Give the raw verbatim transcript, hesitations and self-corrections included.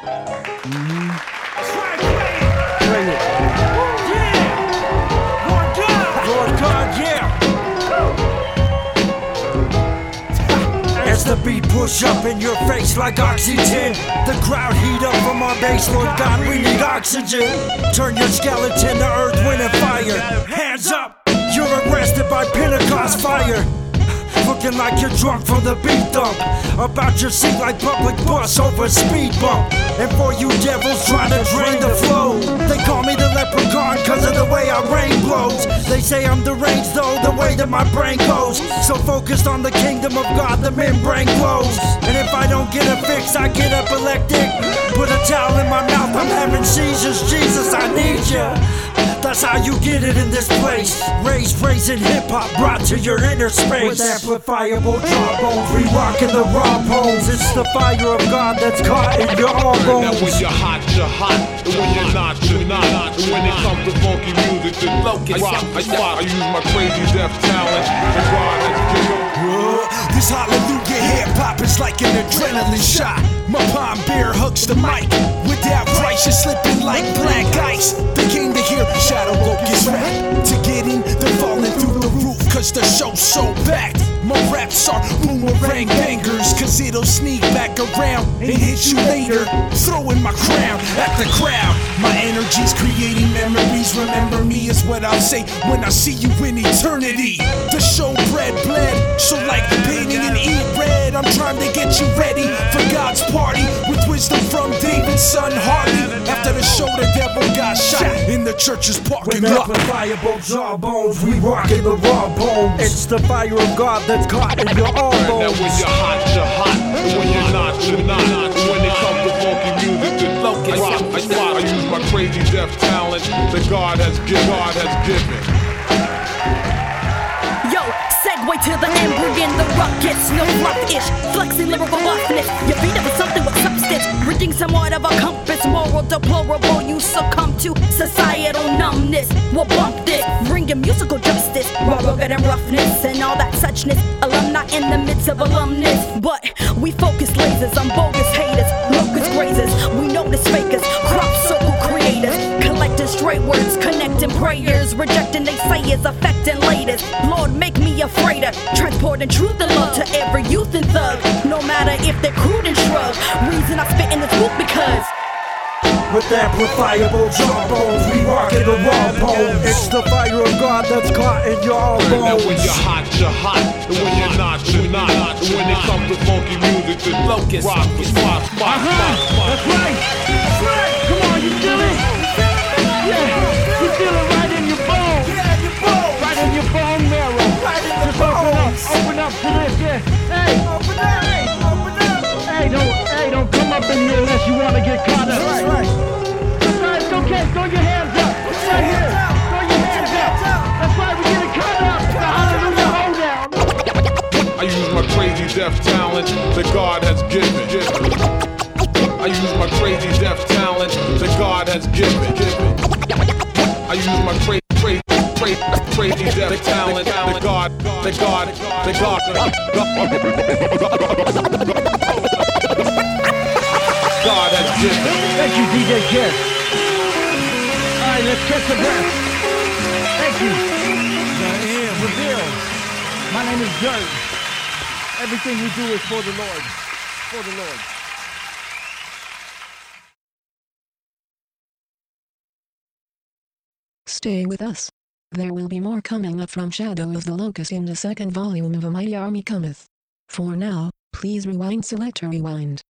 Mm-hmm. That's right, play it. Play it. Yeah. Lord God. Lord God, yeah. As the beat push up in your face like oxygen, the crowd heat up from our bass. Lord God, we need oxygen. Turn your skeleton to earth, wind, and fire. Hands up. You're arrested by Pentecost fire. Looking like you're drunk from the beat dump. About your seat like public bus over a speed bump. And for you devils trying to drain the flow, they call me the leprechaun cause of the way our rain blows. They say I'm deranged though, the way that my brain goes. So focused on the kingdom of God, the membrane glows. And if I don't get a fix, I get epileptic. Put a towel in my mouth, I'm having seizures. Jesus, I need ya. That's how you get it in this place. Raised, praising hip-hop brought to your inner space. With amplifiable jawbones, we rockin' the raw bones. It's the fire of God that's caught in your all bones. Now when you're hot, you're hot. And when you're not, you're not. And when it comes to funky music, then rock, I spot. I use my crazy deaf talent. And God has given. This hallelujah hip-hop is like an adrenaline shot. My palm bear hugs the mic. Without Christ, you're slipping like black ice. They came to hear Shadow Locust rap. To get in, they're falling through the roof cause the show's so packed. My raps are boomerang bangers cause it'll sneak back around and hit you later. Throwing my crown at the crowd. My energy's creating memories. Remember me is what I'll say when I see you in eternity. The show bread bled, so like painting and eat red. I'm trying to get you ready for God's party with wisdom from David's son Harley. After the show, the devil got shot in the church's parking With lot. amplifiable jawbones, we rockin' the raw bones. It's the fire of God that's caught in your all Now bones. when you're hot, you're hot. And when you're not, you're not. And when it comes to funky music, then rock, I spot. I use my crazy deaf talent that God has given. God has given. Yo, segue to the end, bringing the ruckus, no rough-ish, flexing lyrical roughness. You beat up with something with substance, reading somewhat of a compass, moral deplorable. You succumb to societal numbness. We'll bump this, bringing musical justice, raw, rugged, and roughness, and all that suchness. Alumni in the midst of alumnus, but we focus lasers on bogus haters, locust grazers. We notice fakers, crop circle creators, collecting straight words, connecting prayers, rejecting they sayers, affecting latest. Lord, make me afraid of transporting truth and love to every youth and thug, no matter if they're crude and shrug. Reason I spit in this book because With amplifiable jawbones, we rockin' the raw bones. It's the fire of God that's caught in your all Now when bones. you're hot, you're hot. And when you're not, you're not. And when it comes to funky music, then Locust. rock, spot, spot, spot, spot. That's right. That's right. Come on, you feel it? Yeah, you feel it right in your bone. Yeah, your bones. Right in your bone marrow. Right in the Just open up, bones. open up to this, yeah. Hey, Open up, open up. hey, don't, hey, don't come up in here unless you want to get caught up. That's right. That's right, it's okay. Throw your hands up. It's right here. Throw your hands up. That's right, we're getting caught up. The hallelujah hoedown. I use my crazy deaf talent that God has given. I use my crazy deaf talent that God has given. I use my crazy, crazy, crazy, crazy deaf talent that God, that God, that God, God has given. Thank you, D J Kiss. All right, let's kiss the breath. Thank you. Reveal. My name is Dirt. Everything we do is for the Lord. For the Lord. Stay with us. There will be more coming up from Shadow of the Locust in the second volume of A Mighty Army Cometh. For now, please rewind, select, rewind.